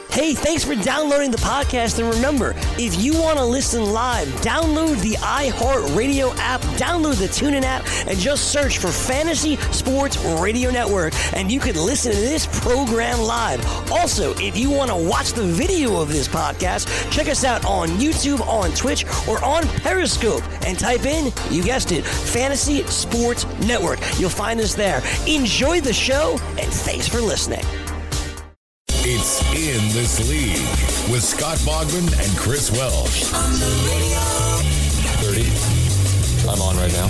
Hey, thanks for downloading the podcast. And remember, if you want to listen live, download the iHeartRadio app, download the TuneIn app, and just search for Fantasy Sports Radio Network, and you can listen to this program live. Also, if you want to watch the video of this podcast, check us out on YouTube, on Twitch, or on Periscope, and type in, you guessed it, Fantasy Sports Network. You'll find us there. Enjoy the show, and thanks for listening. It's In This League with Scott Bogman and Chris Welsh. On the radio. 30. I'm on right now.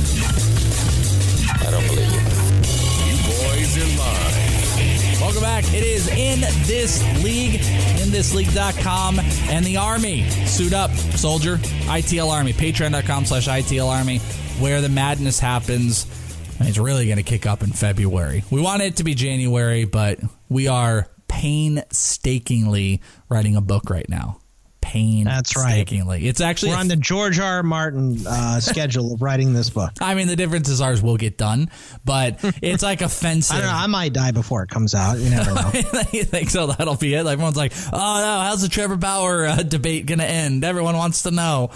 I don't believe you. You boys are live. Welcome back. It is In This League, inthisleague.com, and the Army. Suit up, soldier. ITL Army. Patreon.com/ITL Army, where the madness happens. And it's really going to kick up in February. We want it to be January, but we are painstakingly writing a book right now. That's right. It's actually we're on the George R. R. Martin schedule of writing this book. I mean, the difference is ours will get done, but it's like offensive. I don't know. I might die before it comes out. You never know. You think so? That'll be it. Like, everyone's like, "Oh no, how's the Trevor Bauer debate gonna end?" Everyone wants to know.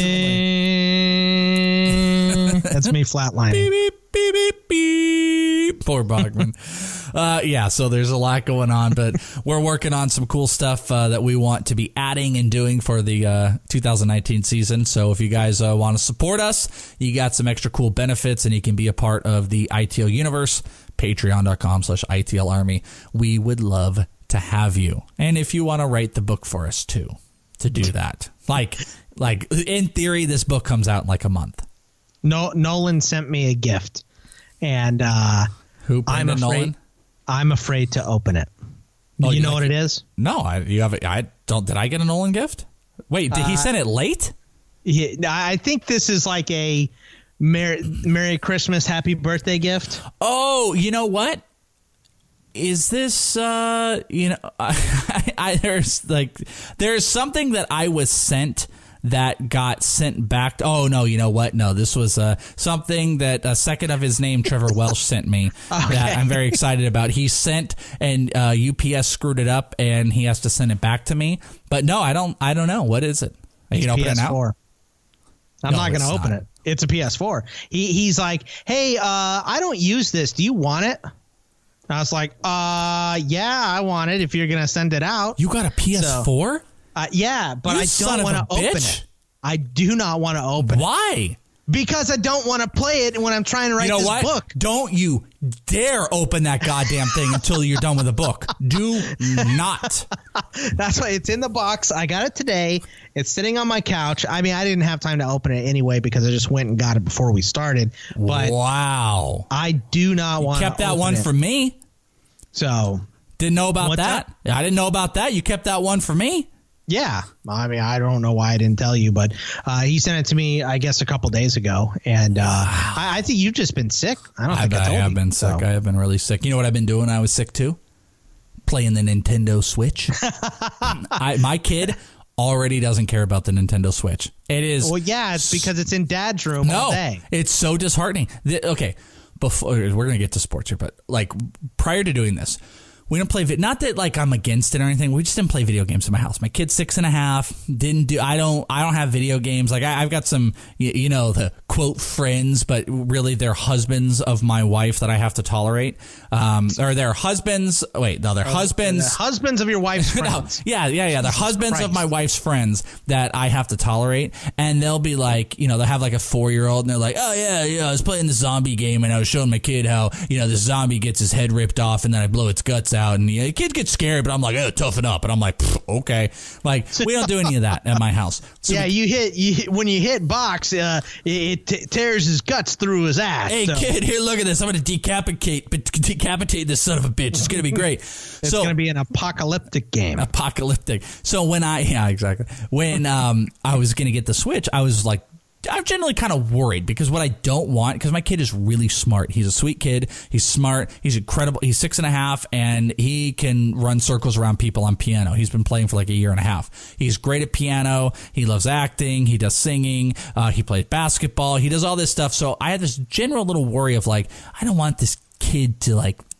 That's me flatlining. Beep, beep, beep, beep, beep. Poor Bogman. So there's a lot going on, but we're working on some cool stuff that we want to be adding and doing for the 2019 season. So if you guys want to support us, you got some extra cool benefits, and you can be a part of the ITL universe. Patreon.com/ITL Army. We would love to have you. And if you want to write the book for us too, to do that. Like in theory, this book comes out in like a month. No, Nolan sent me a gift, and who? Nolan? I'm afraid to open it. Do you know what it is? No, you have. I don't. Did I get a Nolan gift? Wait, did he send it late? Yeah, I think this is like a Merry Christmas, Happy Birthday gift. Oh, you know what? Is this? There's something that I was sent that got sent back. Oh, no, you know what? No, this was something that a second of his name, Trevor Welsh, sent me that I'm very excited about. He sent, and UPS screwed it up, and he has to send it back to me. But no, I don't know. What is it? You can open it now? I'm not going to open it. It's a PS4. He's like, hey, I don't use this. Do you want it? And I was like, yeah, I want it if you're going to send it out. You got a PS4? Yeah, but I don't want to open it. I do not want to open it. Why? Because I don't want to play it when I'm trying to write this book. Don't you dare open that goddamn thing until you're done with the book. Do not. That's why it's in the box. I got it today. It's sitting on my couch. I mean, I didn't have time to open it anyway because I just went and got it before we started. But wow. I do not want to kept that one for me. So. Didn't know about that. I didn't know about that. You kept that one for me. Yeah. I mean, I don't know why I didn't tell you, but he sent it to me, I guess, a couple days ago. And I think you've just been sick. I don't think I told you. I have been sick. I have been really sick. You know what I've been doing when I was sick, too? Playing the Nintendo Switch. My kid already doesn't care about the Nintendo Switch. It is. Well, yeah, it's because it's in Dad's room all day. It's so disheartening. Okay, before we're going to get to sports here, but like prior to doing this, we don't play not that like I'm against it or anything. We just didn't play video games in my house. My kid's 6.5. I don't have video games. Like I've got some, the quote friends, but really they're husbands of my wife that I have to tolerate. Or they're husbands. Wait, no, they're husbands. The husbands of your wife's friends. No, yeah. They're husbands of my wife's friends that I have to tolerate. And they'll be like, they'll have like a 4-year-old and they're like, oh yeah, I was playing the zombie game and I was showing my kid how, this zombie gets his head ripped off and then I blow its guts out. And the kid gets scared, but I'm like, oh, toughen up. And I'm like, okay. Like, we don't do any of that at my house. So yeah, when you hit box, it tears his guts through his ass. Hey, kid, here, look at this. I'm going to decapitate this son of a bitch. It's going to be great. It's going to be an apocalyptic game. Apocalyptic. So when exactly. When I was going to get the Switch, I was like, I'm generally kind of worried because what I don't want, because my kid is really smart. He's a sweet kid. He's smart. He's incredible. He's 6.5 and he can run circles around people on piano. He's been playing for like a year and a half. He's great at piano. He loves acting. He does singing. He plays basketball. He does all this stuff. So I had this general little worry of like, I don't want this kid to like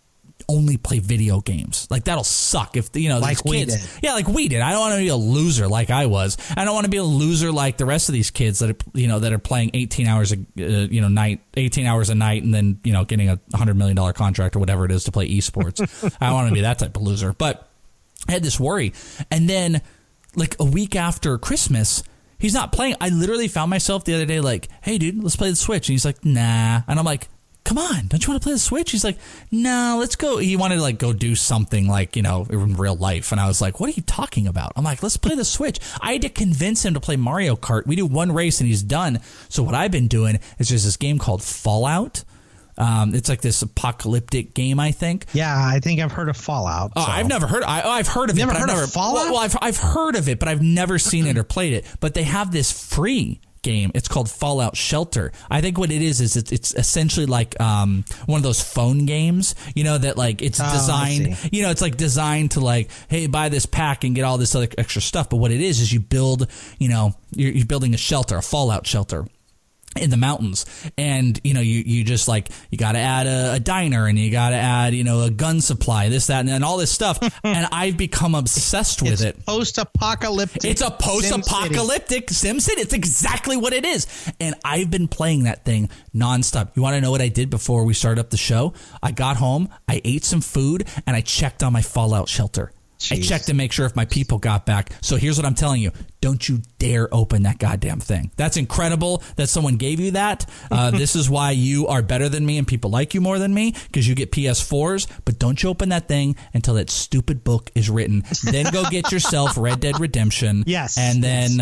only play video games. Like, that'll suck if, like these kids. Yeah, like we did. I don't want to be a loser like I was. I don't want to be a loser like the rest of these kids that are, that are playing 18 hours a night and then, getting a $100 million contract or whatever it is to play esports. I don't want to be that type of loser. But I had this worry. And then, like, a week after Christmas, he's not playing. I literally found myself the other day like, hey, dude, let's play the Switch. And he's like, nah. And I'm like, come on, don't you want to play the Switch? He's like, no, let's go. He wanted to, like, go do something, like, in real life. And I was like, what are you talking about? I'm like, let's play the Switch. I had to convince him to play Mario Kart. We do one race and he's done. So what I've been doing is there's this game called Fallout. It's like this apocalyptic game, I think. Yeah, I think I've heard of Fallout. Oh, I've never heard. I've heard of it. Never heard of Fallout? Well, I've heard of it, but I've never seen it or played it. But they have this free game. It's called Fallout Shelter. I think what it is it's essentially like one of those phone games, that, like, it's designed, it's like designed to, like, hey, buy this pack and get all this other extra stuff. But what it is you build, you're building a shelter, a fallout shelter in the mountains, and you just, like, you got to add a diner, and you got to add a gun supply, this, that, and all this stuff. And I've become obsessed with it. Post-apocalyptic. It's a post-apocalyptic SimCity. It's exactly what it is. And I've been playing that thing nonstop. You want to know what I did before we started up the show? I got home, I ate some food, and I checked on my Fallout shelter. Jeez. I checked to make sure if my people got back. So here's what I'm telling you. Don't you dare open that goddamn thing. That's incredible that someone gave you that. This is why you are better than me and people like you more than me, because you get PS4s. But don't you open that thing until that stupid book is written. Then go get yourself Red Dead Redemption. Yes. And then,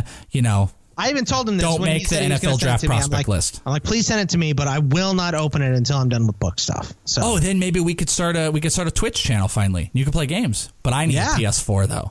I even told him this. Don't make the NFL draft prospect list. I'm like, please send it to me, but I will not open it until I'm done with book stuff. So, then maybe we could start a Twitch channel finally. You can play games, but I need a PS4 though.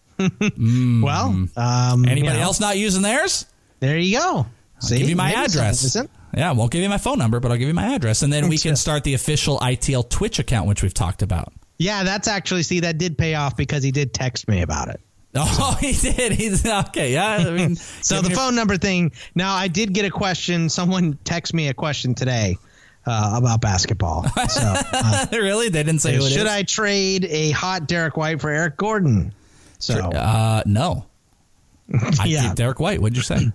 Well, anybody else not using theirs? There you go. I'll give you my address. Yeah, I won't give you my phone number, but I'll give you my address, and then we can start the official ITL Twitch account, which we've talked about. Yeah, that's actually that did pay off because he did text me about it. Oh, he did. He's okay. Yeah. I mean, so the phone number thing. Now, I did get a question. Someone texted me a question today about basketball. So, really? They didn't say who it is? Should I trade a hot Derek White for Eric Gordon? So, no. Yeah. Derek White. What'd you say?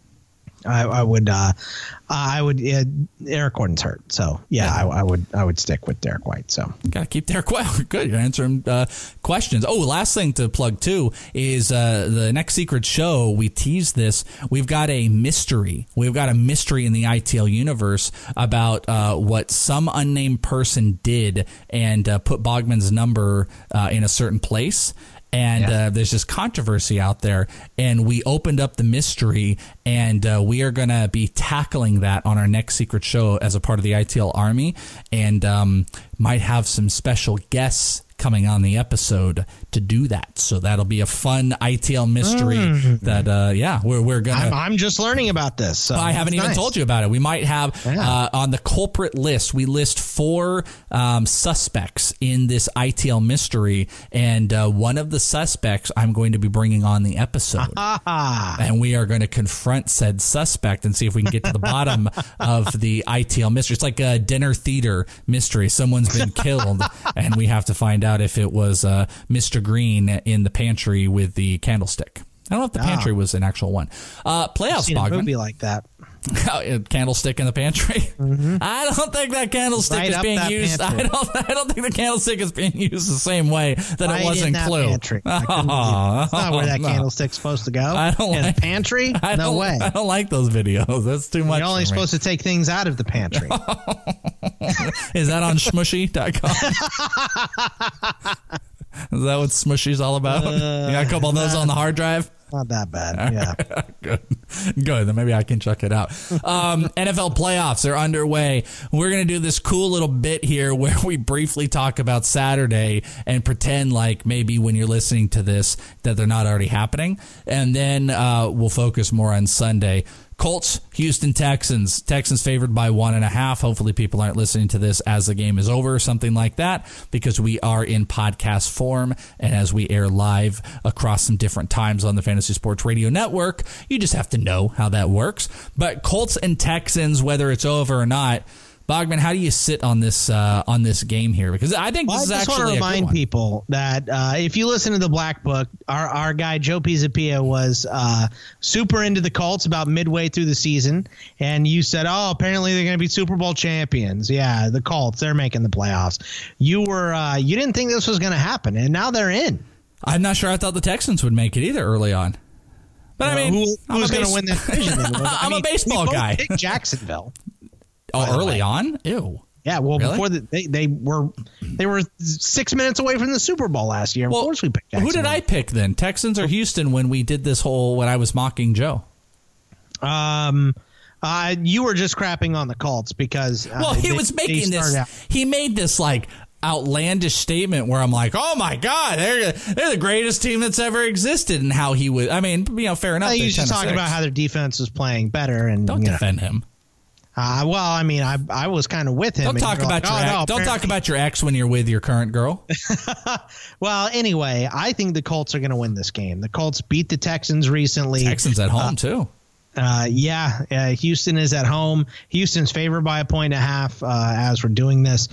I would. Eric Gordon's hurt, so I would stick with Derek White. So gotta keep Derek White. Good, you're answering questions. Oh, last thing to plug too is the next Secret Show. We teased this. We've got a mystery. We've got a mystery in the ITL universe about what some unnamed person did and put Bogman's number in a certain place. And there's this controversy out there, and we opened up the mystery, and we are going to be tackling that on our next Secret Show as a part of the ITL Army, and might have some special guests coming on the episode to do that. So that'll be a fun ITL mystery that, we're going to... I'm just learning about this. So I haven't even told you about it. We might have on the culprit list, we list 4 suspects in this ITL mystery, and one of the suspects I'm going to be bringing on the episode. And we are going to confront said suspect and see if we can get to the bottom of the ITL mystery. It's like a dinner theater mystery. Someone's been killed, and we have to find out if it was Mr. Green in the pantry with the candlestick. I don't know if the pantry was an actual one. Playoffs, Bogman. A movie like that. Candlestick in the pantry. Mm-hmm. I don't think that candlestick is being used. I don't think the candlestick is being used the same way that it was in Clue. That's not where that candlestick's supposed to go. I don't in the pantry. No way. I don't like those videos. That's too much. You're only supposed to take things out of the pantry. Is that on Smushy.com? Is that what Smushy's all about? You got a couple of those on the hard drive? Not that bad. Yeah. Good. Then maybe I can check it out. NFL playoffs are underway. We're going to do this cool little bit here where we briefly talk about Saturday and pretend like maybe when you're listening to this that they're not already happening. And then we'll focus more on Sunday. Colts, Houston Texans. Texans favored by 1.5. Hopefully people aren't listening to this as the game is over or something like that, because we are in podcast form, and as we air live across some different times on the Fantasy Sports Radio Network, you just have to know how that works. But Colts and Texans, whether it's over or not, Bogman, how do you sit on this game here? Because I think this is actually a good one. I just want to remind people that if you listen to the Black Book, our guy Joe Pisapia was super into the Colts about midway through the season, and you said, "Oh, apparently they're going to be Super Bowl champions." Yeah, the Colts, they're making the playoffs. You didn't think this was going to happen, and now they're in. I'm not sure I thought the Texans would make it either early on. But I mean, who's going to win that division? I'm a baseball guy. We both picked Jacksonville. Oh, early on? Ew. Yeah, well, really? Before they were 6 minutes away from the Super Bowl last year. Of course we picked Jacksonville. Who did I pick then? Texans or Houston when we did this when I was mocking Joe? You were just crapping on the Colts because he was making this. He made this like outlandish statement where I'm like, oh my God, they're the greatest team that's ever existed, and how he would. I mean, fair enough. He was just talking about how their defense was playing better, and don't defend him. Well, I mean, I was kind of with him. Don't talk about talk about your ex when you're with your current girl. Well, anyway, I think the Colts are going to win this game. The Colts beat the Texans recently. Texans at home too. Houston is at home. Houston's favored by 1.5 as we're doing this.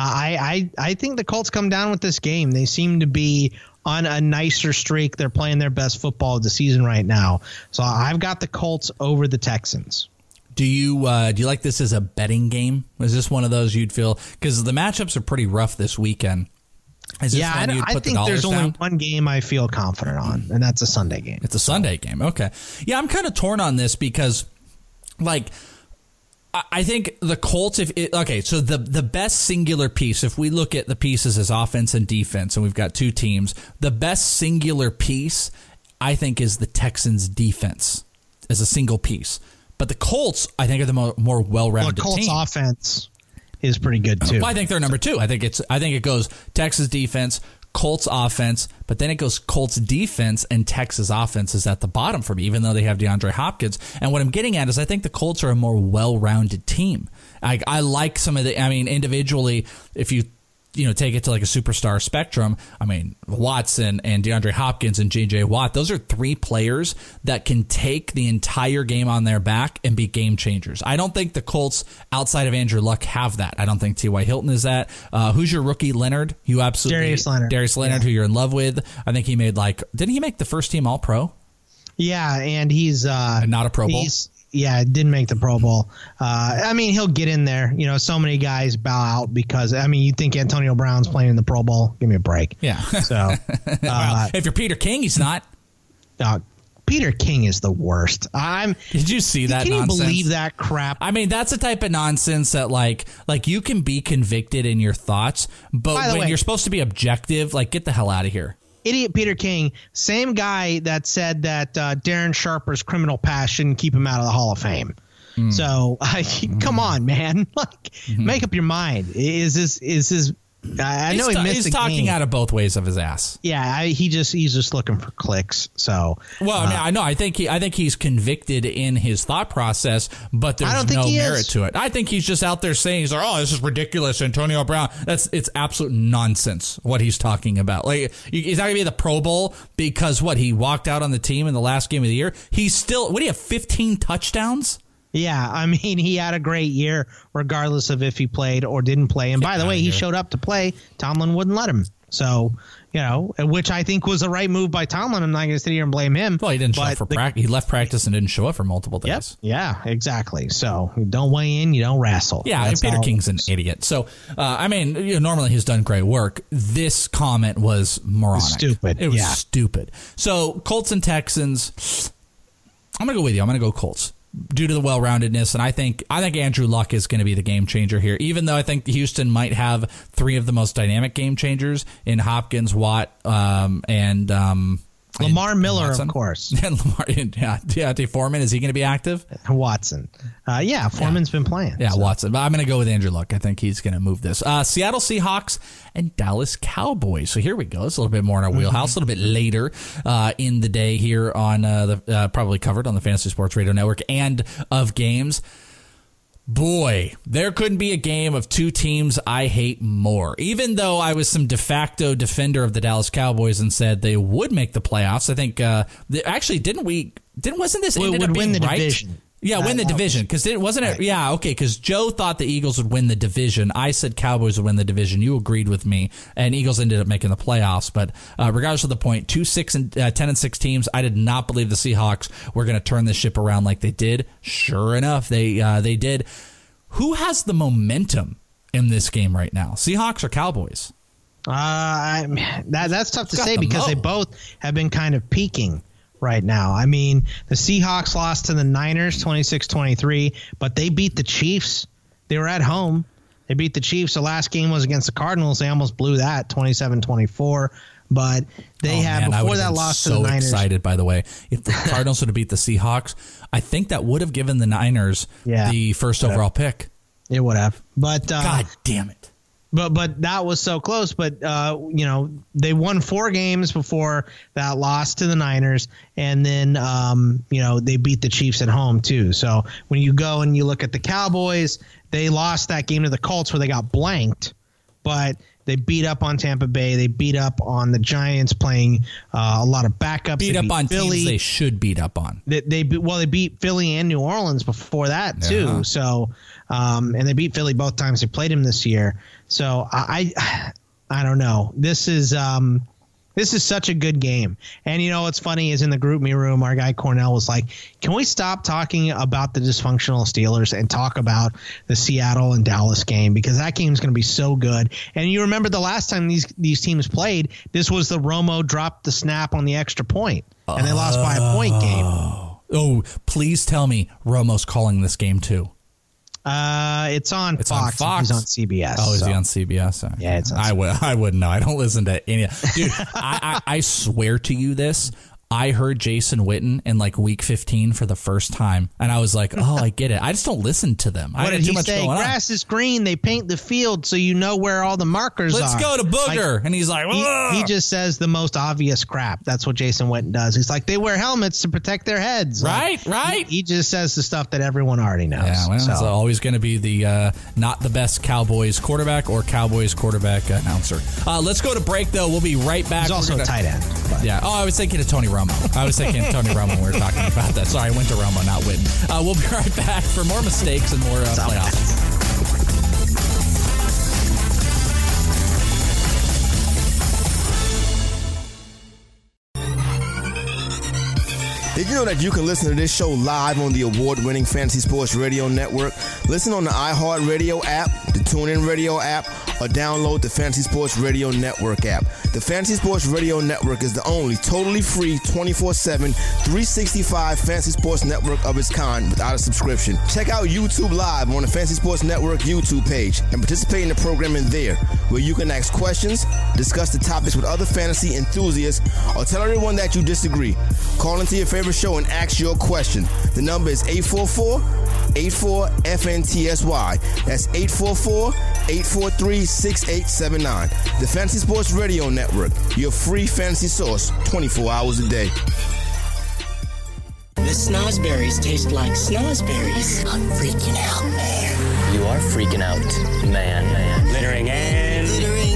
I think the Colts come down with this game. They seem to be on a nicer streak. They're playing their best football of the season right now. So I've got the Colts over the Texans. Do you like this as a betting game? Is this one of those you'd feel, because the matchups are pretty rough this weekend? I think there's only one game I feel confident on, and that's a Sunday game. It's a Sunday game. Okay. Yeah, I'm kind of torn on this because, like, I think the Colts, so the best singular piece, if we look at the pieces as offense and defense, and we've got two teams, the best singular piece, I think, is the Texans' defense as a single piece. But the Colts, I think, are the more well-rounded team. The Colts offense is pretty good too. Well, I think they're number two. I think it goes Texas defense, Colts offense, but then it goes Colts defense and Texas offense is at the bottom for me, even though they have DeAndre Hopkins. And what I'm getting at is I think the Colts are a more well-rounded team. I like some of individually, if you take it to like a superstar spectrum, I mean, Watson and DeAndre Hopkins and J.J. Watt, those are three players that can take the entire game on their back and be game changers. I don't think the Colts, outside of Andrew Luck, have that. I don't think T.Y. Hilton is that. Who's your rookie, Leonard? You absolutely Darius Leonard, who you're in love with. I think he made didn't he make the first team All-Pro? Yeah, and he's not a Pro Bowl. Yeah, didn't make the Pro Bowl. I mean, he'll get in there. So many guys bow out because, you think Antonio Brown's playing in the Pro Bowl? Give me a break. Yeah. So, if you're Peter King, he's not. Peter King is the worst. Did you see that nonsense? Can you believe that crap? I mean, that's the type of nonsense that, like you can be convicted in your thoughts, but when you're supposed to be objective, get the hell out of here. Idiot Peter King, same guy that said that Darren Sharper's criminal past shouldn't keep him out of the Hall of Fame. So come on, man, make up your mind. Is this? I know he's talking out of both ways of his ass. Yeah, he's just looking for clicks. So I know. I think he's convicted in his thought process, but there's no merit to it. I think he's just out there saying, this is ridiculous, Antonio Brown. It's absolute nonsense what he's talking about. He's not gonna be in the Pro Bowl because he walked out on the team in the last game of the year. He's still, what do you have, 15 touchdowns? Yeah, I mean, he had a great year regardless of if he played or didn't play. And by the way, he showed up to play. Tomlin wouldn't let him. So, which I think was the right move by Tomlin. I'm not going to sit here and blame him. Well, he didn't show up for practice. He left practice and didn't show up for multiple days. Yep. Yeah, exactly. So, you don't weigh in, you don't wrestle. Yeah, Peter King's an idiot. So, normally he's done great work. This comment was moronic. Stupid. It was stupid. So, Colts and Texans, I'm going to go with you. I'm going to go Colts, due to the well-roundedness, and I think Andrew Luck is going to be the game changer here, even though I think Houston might have three of the most dynamic game changers in Hopkins, Watt, and Lamar Miller, Watson. Of course. And Lamar, D'Onta Foreman, is he going to be active? Watson. Foreman's been playing. Yeah, so. Watson. But I'm going to go with Andrew Luck. I think he's going to move this. Seattle Seahawks and Dallas Cowboys. So here we go. It's a little bit more in our wheelhouse, a little bit later in the day here on the probably covered on the Fantasy Sports Radio Network and of games. Boy, there couldn't be a game of two teams I hate more. Even though I was some de facto defender of the Dallas Cowboys and said they would make the playoffs, I think actually wasn't this ended up being win the right? division? Yeah, win the division, because it wasn't it. Yeah, okay, because Joe thought the Eagles would win the division. I said Cowboys would win the division. You agreed with me, and Eagles ended up making the playoffs. But regardless of the point, 10-6 teams. I did not believe the Seahawks were going to turn this ship around like they did. Sure enough, they did. Who has the momentum in this game right now, Seahawks or Cowboys? That's tough to say because they both have been kind of peaking right now. I mean, the Seahawks lost to the Niners 26-23, but they beat the Chiefs. They were at home. They beat the Chiefs. The last game was against the Cardinals. They almost blew that 27-24. But they before that loss to the Niners. So excited, by the way. If the Cardinals would have beat the Seahawks, I think that would have given the Niners the first overall pick. It would have. But God damn it. But that was so close. But, they won 4 games before that loss to the Niners. And then, they beat the Chiefs at home, too. So when you go and you look at the Cowboys, they lost that game to the Colts where they got blanked. But they beat up on Tampa Bay. They beat up on the Giants playing a lot of backups. Beat up on Philly. Teams they should beat up on. They beat Philly and New Orleans before that, too. So, and they beat Philly both times they played him this year. So I don't know. This is such a good game. And what's funny is in the group me room, our guy Cornell was like, "Can we stop talking about the dysfunctional Steelers and talk about the Seattle and Dallas game, because that game is going to be so good." And you remember the last time these teams played, this was the Romo dropped the snap on the extra point, and they lost by a point game. Oh, please tell me Romo's calling this game too. It's on Fox. He's on CBS. Oh, is he on CBS? Okay. Yeah, it's on CBS. I wouldn't know. I don't listen to any. Dude, I swear to you this. I heard Jason Witten in like week 15 for the first time, and I was like, "Oh, I get it." I just don't listen to them. What did he say? Grass is green. They paint the field so you know where all the markers are. Let's go to Booger, and he's like, he just says the most obvious crap. That's what Jason Witten does. He's like, they wear helmets to protect their heads. Right. He just says the stuff that everyone already knows. Yeah, well, it's always going to be the not the best Cowboys quarterback or Cowboys quarterback announcer. Let's go to break though. We'll be right back. He's also a tight end. But. Yeah. Oh, I was thinking of Tony Romo. I was thinking Tony Romo when we were talking about that. Sorry, I went to Romo, not Witten. We'll be right back for more mistakes and more playoffs. Did you know that you can listen to this show live on the award-winning Fantasy Sports Radio Network? Listen on the iHeartRadio app, the TuneIn Radio app, or download the Fantasy Sports Radio Network app. The Fantasy Sports Radio Network is the only totally free 24/7, 365 fantasy sports network of its kind without a subscription. Check out YouTube Live on the Fantasy Sports Network YouTube page and participate in the programming there, where you can ask questions, discuss the topics with other fantasy enthusiasts, or tell everyone that you disagree. Call into your favorite show and ask your question. The number is 844-84-FNTSY. That's 844-843-6879. The Fantasy Sports Radio Network, your free fantasy source 24 hours a day. The snozberries taste like snozberries. I'm freaking out, man. You are freaking out, man. Littering and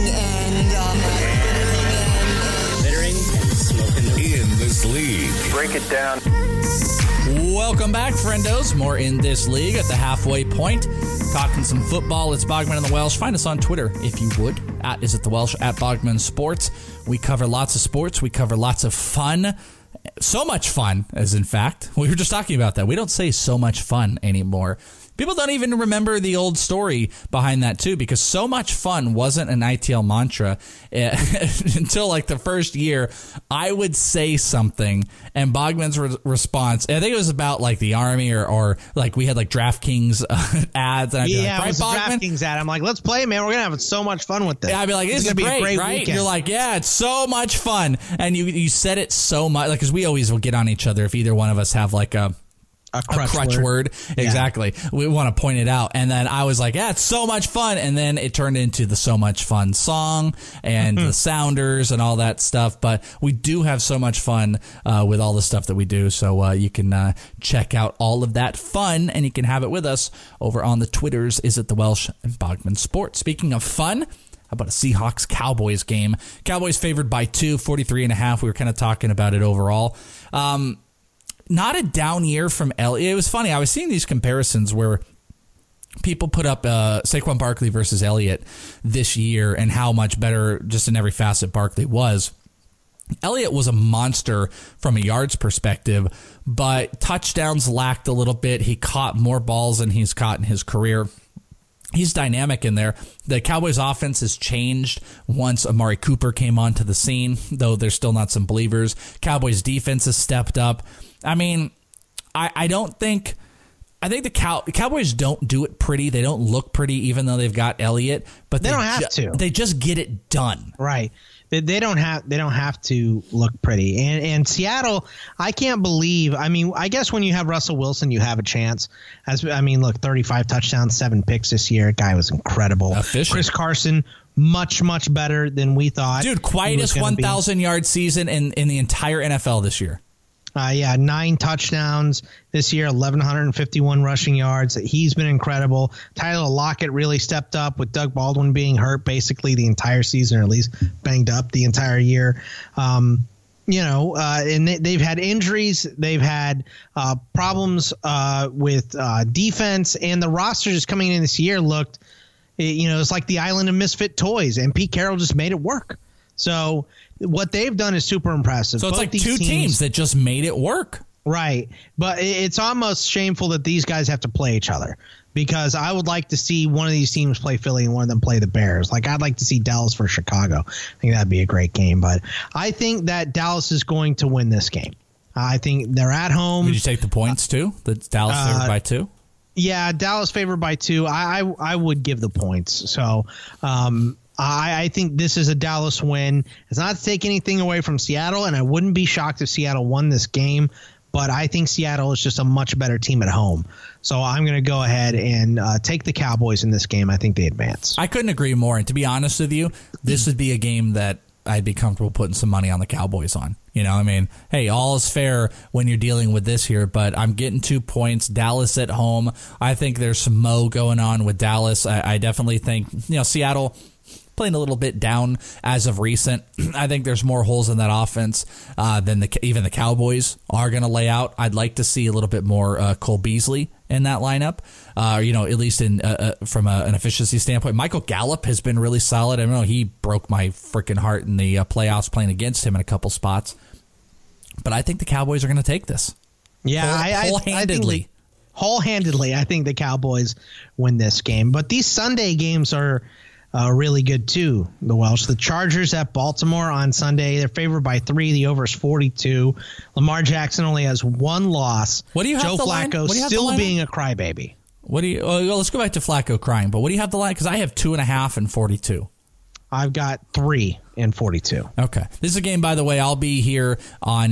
smoking. In this league. Break it down. Welcome back, friendos. More in this league at the halfway point. Talking some football. It's Bogman and the Welsh. Find us on Twitter, if you would, at Is It The Welsh, at Bogman Sports. We cover lots of sports. We cover lots of fun. So much fun, as in fact. We were just talking about that. We don't say so much fun anymore. People don't even remember the old story behind that, too, because so much fun wasn't an ITL mantra until like the first year. I would say something, and Bogman's response, I think it was about like the Army or like we had like DraftKings ads. And I'd be like, it was a DraftKings ad. I'm like, let's play, man. We're going to have so much fun with this. Yeah, I'd be like, this is great, right? Weekend. You're like, yeah, it's so much fun. And you said it so much, like, because we always will get on each other if either one of us have like a crutch word. Exactly. Yeah. We want to point it out. And then I was like, yeah, it's so much fun. And then it turned into the So Much Fun song and the Sounders and all that stuff. But we do have so much fun with all the stuff that we do. So you can check out all of that fun, and you can have it with us over on the Twitters, Is It The Welsh and Bogman Sports. Speaking of fun, how about a Seahawks-Cowboys game? Cowboys favored by 2, 43.5. We were kind of talking about it overall. not a down year from Elliott. It was funny. I was seeing these comparisons where people put up Saquon Barkley versus Elliott this year and how much better just in every facet Barkley was. Elliott was a monster from a yards perspective, but touchdowns lacked a little bit. He caught more balls than he's caught in his career. He's dynamic in there. The Cowboys offense has changed once Amari Cooper came onto the scene, though there's still not some believers. Cowboys defense has stepped up. I mean, I think the Cowboys don't do it pretty. They don't look pretty, even though they've got Elliott, but they don't have to. They just get it done. Right. They don't have to look pretty. And Seattle, I can't believe. I mean, I guess when you have Russell Wilson, you have a chance. 35 touchdowns, 7 picks this year. Guy was incredible. Efficient. Chris Carson, much better than we thought. Dude, quietest 1,000-yard season in the entire NFL this year. 9 touchdowns this year, 1,151 rushing yards. He's been incredible. Tyler Lockett really stepped up with Doug Baldwin being hurt basically the entire season, or at least banged up the entire year. And they've had injuries. They've had problems with defense, and the roster just coming in this year looked, it's like the island of misfit toys, and Pete Carroll just made it work. So what they've done is super impressive. So it's like two teams that just made it work. Right. But it's almost shameful that these guys have to play each other, because I would like to see one of these teams play Philly and one of them play the Bears. Like, I'd like to see Dallas for Chicago. I think that'd be a great game. But I think that Dallas is going to win this game. I think they're at home. Would you take the points too? The Dallas favored by 2? Yeah, Dallas favored by 2. I would give the points. So I think this is a Dallas win. It's not to take anything away from Seattle, and I wouldn't be shocked if Seattle won this game, but I think Seattle is just a much better team at home. So I'm going to go ahead and take the Cowboys in this game. I think they advance. I couldn't agree more. And to be honest with you, this would be a game that I'd be comfortable putting some money on the Cowboys on. Hey, all is fair when you're dealing with this here, but I'm getting 2 points. Dallas at home. I think there's some mo going on with Dallas. I definitely think, Seattle playing a little bit down as of recent. I think there's more holes in that offense than even the Cowboys are going to lay out. I'd like to see a little bit more Cole Beasley in that lineup, at least from an efficiency standpoint. Michael Gallup has been really solid. I know he broke my freaking heart in the playoffs playing against him in a couple spots. But I think the Cowboys are going to take this. Yeah, whole-handedly. Whole-handedly, I think the Cowboys win this game. But these Sunday games are really good too, the Welsh. The Chargers at Baltimore on Sunday. They're favored by 3. The over is 42. Lamar Jackson only has 1 loss. What do you have Joe Flacco still being a crybaby. Let's go back to Flacco crying. But what do you have the line? Because I have 2.5 and 42. I've got 3 and 42. Okay. This is a game, by the way, I'll be here on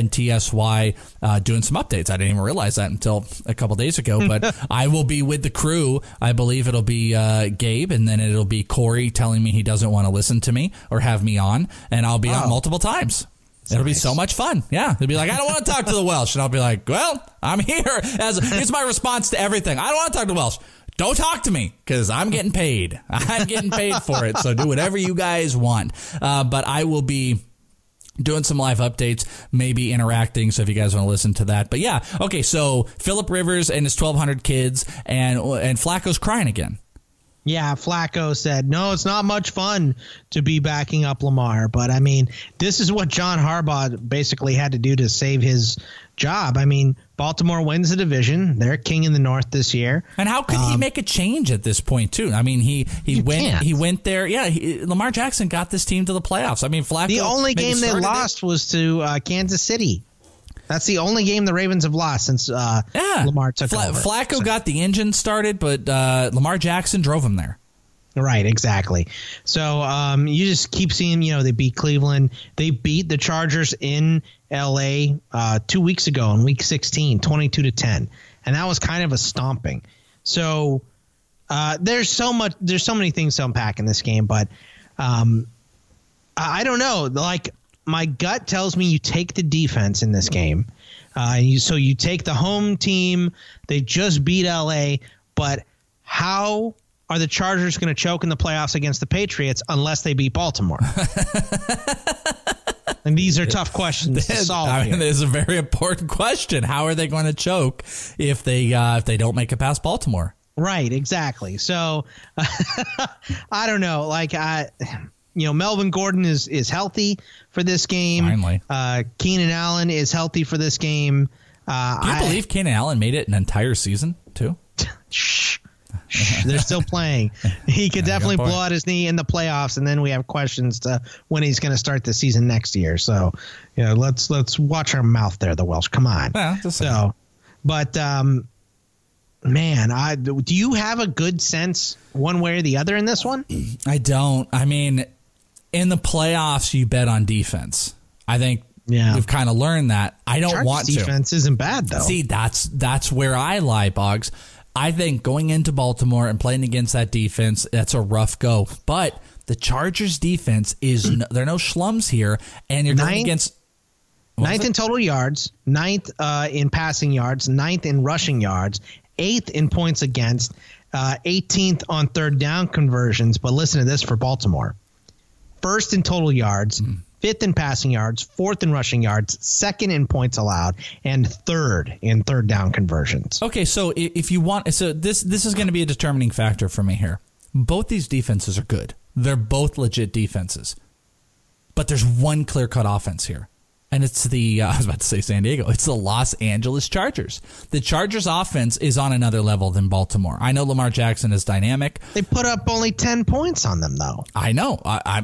FNTSY doing some updates. I didn't even realize that until a couple days ago, but I will be with the crew. I believe it'll be Gabe, and then it'll be Corey telling me he doesn't want to listen to me or have me on, and I'll be on multiple times. It'll be so much fun. Yeah. They'll be like, I don't want to talk to the Welsh. And I'll be like, well, I'm here. It's my response to everything. I don't want to talk to the Welsh. Don't talk to me, because I'm getting paid. I'm getting paid for it. So do whatever you guys want. But I will be doing some live updates, maybe interacting. So if you guys want to listen to that. But yeah. Okay. So Phillip Rivers and his 1,200 kids and Flacco's crying again. Yeah, Flacco said, no, it's not much fun to be backing up Lamar. But, I mean, this is what John Harbaugh basically had to do to save his job. I mean, Baltimore wins the division. They're king in the North this year. And how could he make a change at this point, too? I mean, he went there. Yeah, Lamar Jackson got this team to the playoffs. I mean, Flacco. The only game they lost was to Kansas City. That's the only game the Ravens have lost since Lamar took over. Flacco got the engine started, but Lamar Jackson drove him there. Right, exactly. So you just keep seeing, they beat Cleveland. They beat the Chargers in L.A. 2 weeks ago in Week 16, 22-10. And that was kind of a stomping. So there's so many things to unpack in this game. But I don't know. Like, my gut tells me you take the defense in this game. So you take the home team. They just beat L.A., but how are the Chargers going to choke in the playoffs against the Patriots unless they beat Baltimore? And these are tough questions to solve. It's a very important question. How are they going to choke if they don't make it past Baltimore? Right, exactly. So I don't know. Melvin Gordon is healthy for this game. Finally. Keenan Allen is healthy for this game. Do you believe Keenan Allen made it an entire season too? Shh. They're still playing. He could definitely blow out his knee in the playoffs, and then we have questions to when he's going to start the season next year. So, let's watch our mouth there, the Welsh. Come on. Yeah, man, do you have a good sense one way or the other in this one? I don't. I mean, in the playoffs, you bet on defense. I think we've kind of learned that. I don't want to. Defense isn't bad, though. See, that's where I lie, Boggs. I think going into Baltimore and playing against that defense, that's a rough go. But the Chargers defense they're no schlums here, and you're going against ninth in total yards, ninth in passing yards, ninth in rushing yards, 8th in points against, 18th on third down conversions. But listen to this for Baltimore: 1st in total yards, 5th in passing yards, 4th in rushing yards, 2nd in points allowed, and 3rd in third down conversions. Okay, so if you want, this is going to be a determining factor for me here. Both these defenses are good. They're both legit defenses. But there's one clear-cut offense here. And it's I was about to say San Diego. It's the Los Angeles Chargers. The Chargers offense is on another level than Baltimore. I know Lamar Jackson is dynamic. They put up only 10 points on them, though. I know.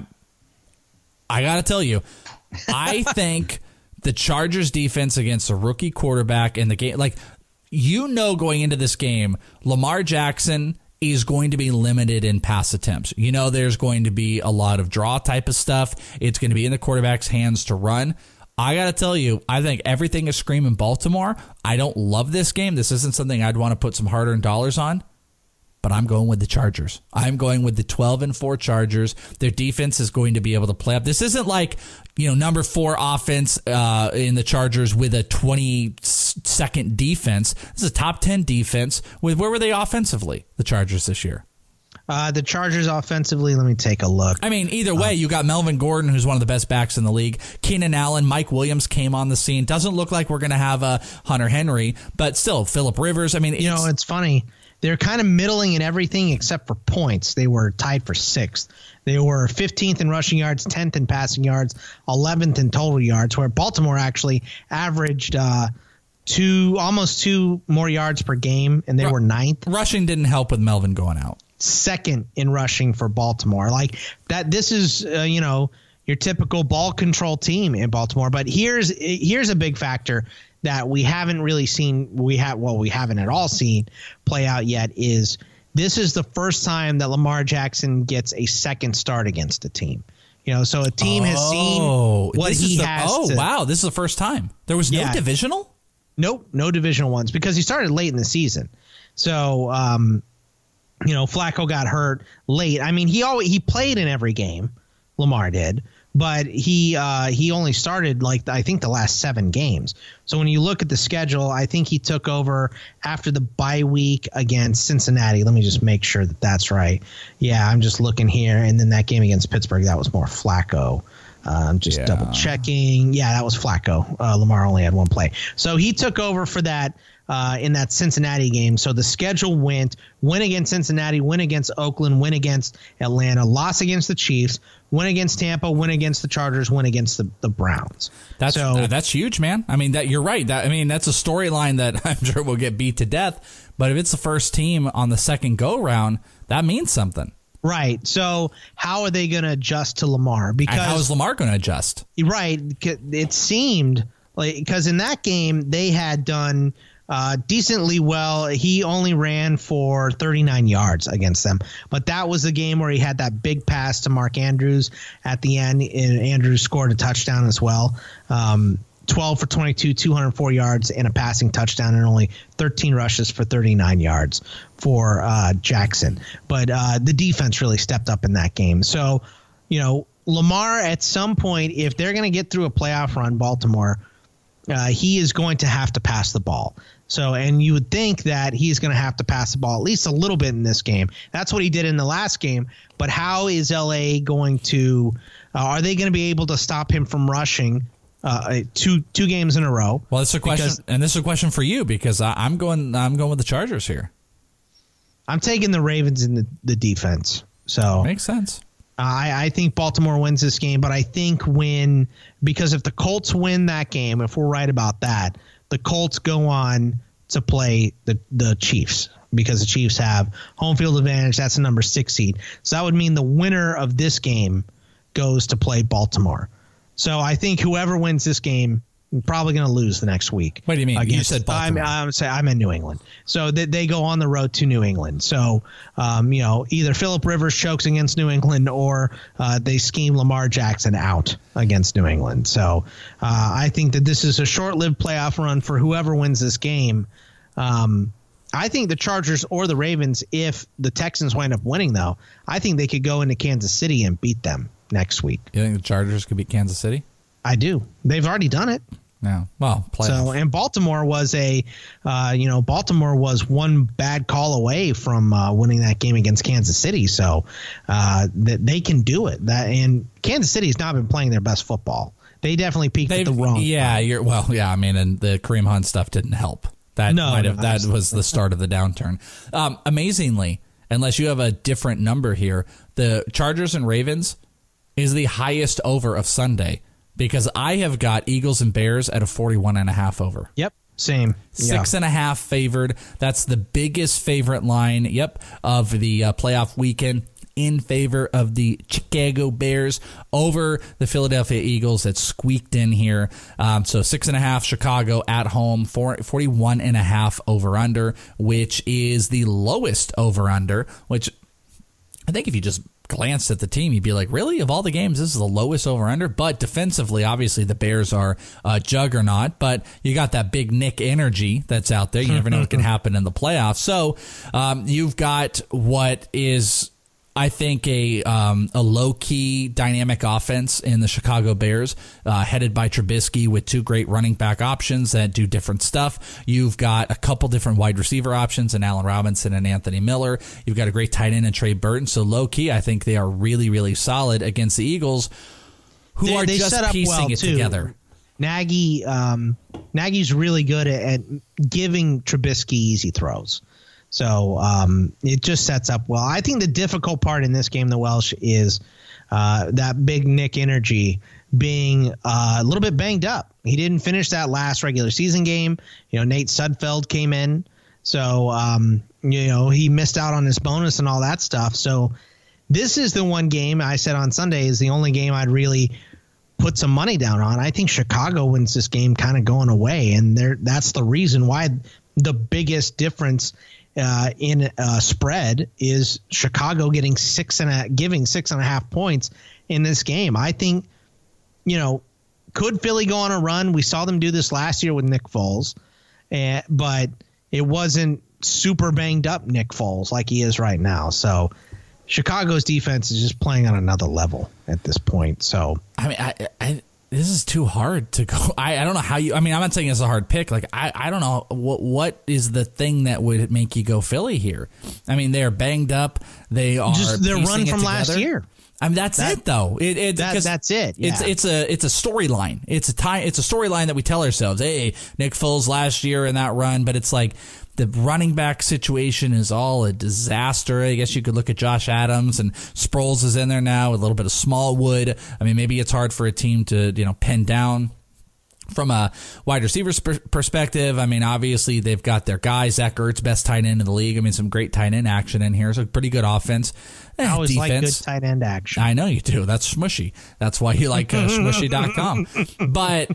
I got to tell you, I think the Chargers defense against a rookie quarterback in the game, going into this game, Lamar Jackson is going to be limited in pass attempts. There's going to be a lot of draw type of stuff. It's going to be in the quarterback's hands to run. I got to tell you, I think everything is screaming Baltimore. I don't love this game. This isn't something I'd want to put some hard-earned dollars on. But I'm going with the Chargers. I'm going with the 12-4 Chargers. Their defense is going to be able to play up. This isn't like, number 4 offense in the Chargers with a 22nd defense. This is a top 10 defense. Where were they offensively, the Chargers this year? The Chargers offensively, let me take a look. I mean, either way, you got Melvin Gordon, who's one of the best backs in the league. Keenan Allen, Mike Williams came on the scene. Doesn't look like we're going to have Hunter Henry, but still, Phillip Rivers. I mean, it's funny. They're kind of middling in everything except for points. They were tied for 6th. They were 15th in rushing yards, 10th in passing yards, 11th in total yards, where Baltimore actually averaged almost 2 more yards per game, and they were 9th. Rushing didn't help with Melvin going out. 2nd in rushing for Baltimore. Like that, this is your typical ball control team in Baltimore. But here's a big factor that we haven't really seen. We haven't at all seen play out yet. Is this is the first time that Lamar Jackson gets a second start against a team. So a team has seen what he has. Wow, this is the first time. There was no divisional. Nope, no divisional ones because he started late in the season. So Flacco got hurt late. I mean, he played in every game. Lamar did. But he only started I think the last 7 games. So when you look at the schedule, I think he took over after the bye week against Cincinnati. Let me just make sure that that's right. Yeah, I'm just looking here, and then that game against Pittsburgh, that was more Flacco. I'm just double checking. Yeah, that was Flacco. Lamar only had 1 play, so he took over for that. In that Cincinnati game. So the schedule win against Cincinnati, win against Oakland, win against Atlanta, loss against the Chiefs, win against Tampa, win against the Chargers, win against the Browns. That's huge, man. I mean, you're right. That's a storyline that I'm sure will get beat to death. But if it's the first team on the second go-round, that means something. Right. So how are they going to adjust to Lamar? Because how is Lamar going to adjust? Right. It seemed because in that game they had done decently well. He only ran for 39 yards against them, but that was the game where he had that big pass to Mark Andrews at the end, and Andrews scored a touchdown as well. 12 for 22, 204 yards and a passing touchdown, and only 13 rushes for 39 yards for Jackson. But the defense really stepped up in that game. So, Lamar at some point, if they're going to get through a playoff run, Baltimore, he is going to have to pass the ball. So, and you would think that he's going to have to pass the ball at least a little bit in this game. That's what he did in the last game. But how is LA going to Are they going to be able to stop him from rushing two games in a row? Well, it's a question, and this is a question for you because I'm going with the Chargers here. I'm taking the Ravens in the defense. So makes sense. I think Baltimore wins this game, but I think because if the Colts win that game, if we're right about that, the Colts go on to play the Chiefs because the Chiefs have home field advantage. That's the number 6 seed. So that would mean the winner of this game goes to play Baltimore. So I think whoever wins this game probably going to lose the next week. What do you mean? You said Baltimore. I'm in New England. So they go on the road to New England. So, either Phillip Rivers chokes against New England or they scheme Lamar Jackson out against New England. So I think that this is a short-lived playoff run for whoever wins this game. I think the Chargers or the Ravens, if the Texans wind up winning, though, I think they could go into Kansas City and beat them next week. You think the Chargers could beat Kansas City? I do. They've already done it. No. Well, playoff. So, and Baltimore was Baltimore was one bad call away from winning that game against Kansas City. So that they can do it. And Kansas City's not been playing their best football. They definitely peaked at the wrong time. And the Kareem Hunt stuff didn't help. That was the start of the downturn. Amazingly, unless you have a different number here, the Chargers and Ravens is the highest over of Sunday. Because I have got Eagles and Bears at a 41.5 over. Yep, same. 6.5 favored. That's the biggest favorite line, of the playoff weekend in favor of the Chicago Bears over the Philadelphia Eagles that squeaked in here. So 6.5 Chicago at home, 41.5 over under, which is the lowest over under, which I think if you just glanced at the team, you'd be like, really? Of all the games, this is the lowest over-under? But defensively, obviously, the Bears are a juggernaut, but you got that big Nick energy that's out there. You never know what can happen in the playoffs. So you've got what is, I think, a low-key dynamic offense in the Chicago Bears, headed by Trubisky with 2 great running back options that do different stuff. You've got a couple different wide receiver options in Allen Robinson and Anthony Miller. You've got a great tight end in Trey Burton. So low-key, I think they are really, really solid against the Eagles, who are just piecing it together. Nagy's really good at giving Trubisky easy throws. So it just sets up well. I think the difficult part in this game, the Welsh, is that big Nick energy being a little bit banged up. He didn't finish that last regular season game. Nate Sudfeld came in. So, he missed out on his bonus and all that stuff. So this is the one game I said on Sunday is the only game I'd really put some money down on. I think Chicago wins this game kind of going away. And that's the reason why the biggest difference in spread is Chicago giving 6.5 points in this game. I think, could Philly go on a run? We saw them do this last year with Nick Foles, but it wasn't super banged up Nick Foles like he is right now. So Chicago's defense is just playing on another level at this point. So I mean, this is too hard to go. I don't know how you. I mean, I'm not saying it's a hard pick. Like I don't know what is the thing that would make you go Philly here. I mean, they're banged up. They're run from last year. I mean, that's it though. That's it. Yeah. It's a storyline. It's a storyline that we tell ourselves. Hey, Nick Foles last year in that run, but it's like the running back situation is all a disaster. I guess you could look at Josh Adams, and Sproles is in there now with a little bit of Smallwood. I mean, maybe it's hard for a team to pin down. From a wide receiver perspective, I mean, obviously they've got their guy, Zach Ertz, best tight end in the league. I mean, some great tight end action in here. So pretty good offense. I always like good tight end action. I know you do. That's Smushy. That's why you like Smushy.com. But